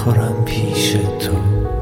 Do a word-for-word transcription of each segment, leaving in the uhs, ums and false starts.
نخورم پیش تو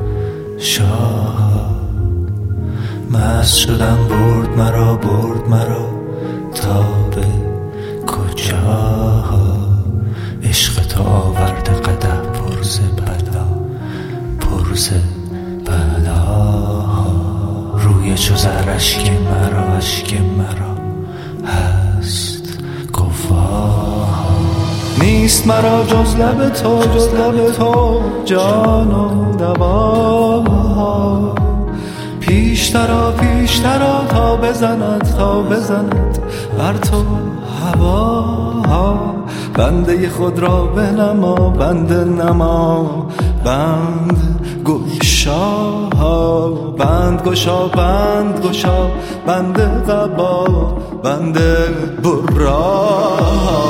شاه. مست شدم برد مرا برد مرا تا به کجا. عشق تو آورده قدح پرز بلا پرز بلا. روی چو زر اشک مرا اشک مرا هست گواه. نیست مرا جز لب تو جز لب تو جان و دوا. پیشترا پیشترا تا بزند تا بزند بر تو هوا. بنده خود را بنما بنده نما بند گشا. بند گشا بند گشا بنده قبا بنده برا.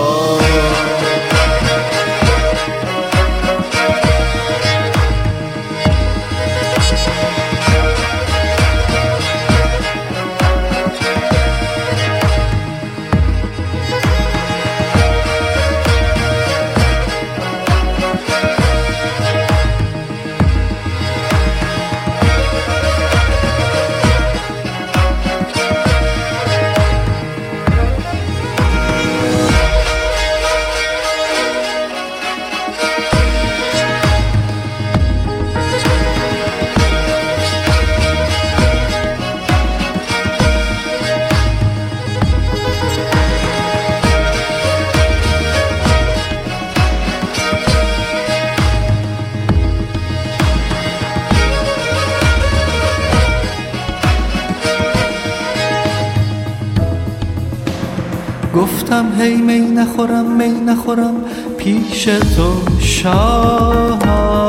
گفتم هی می نخورم می نخورم پیش تو شاه.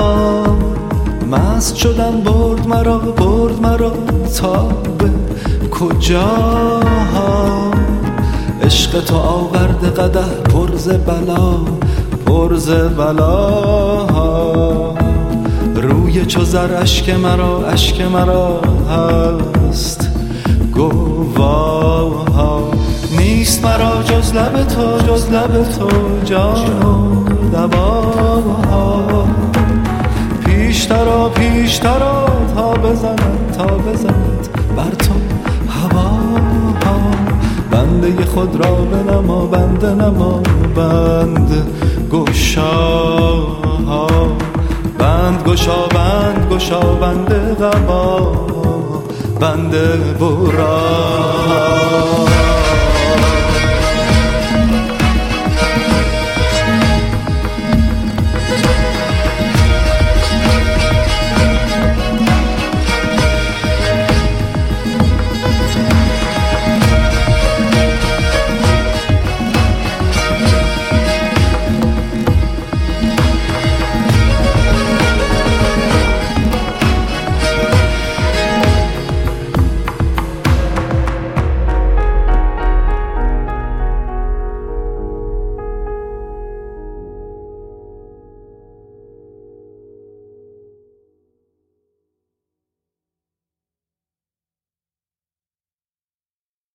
مست شدم برد مرا برد مرا تا به کجا. عشق تو آورده قدح پرز بلا پرز بلا. روی چو زر اشک مرا اشک مرا هست گواه. نیست مرا جز لب تو جز لب تو جان و دوا. پیشترا پیشترا تا بزند تا بزند بر تو هوا. بنده خود را بنما بنده نما بند گشا. بند گشا بند گشا بنده قبا بنده برا.